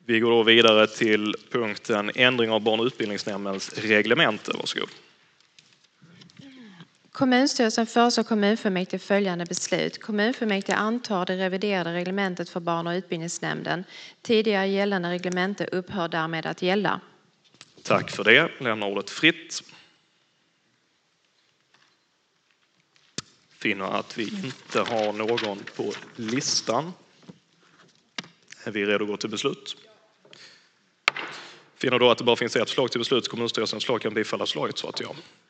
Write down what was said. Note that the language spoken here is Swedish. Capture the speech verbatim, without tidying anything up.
Vi går då vidare till punkten ändring av barn- och utbildningsnämndens reglemente. Varsågod. Kommunstyrelsen föreslår kommunfullmäktige följande beslut. Kommunfullmäktige antar det reviderade reglementet för barn- och utbildningsnämnden. Tidigare gällande reglemente upphör därmed att gälla. Tack för det. Lämna ordet fritt. Finner att vi inte har någon på listan. Är vi redo att gå till beslut? Finner då att det bara finns ett förslag till beslut. Kommunstyrelsens förslag kan bifallas förslaget, så att ja.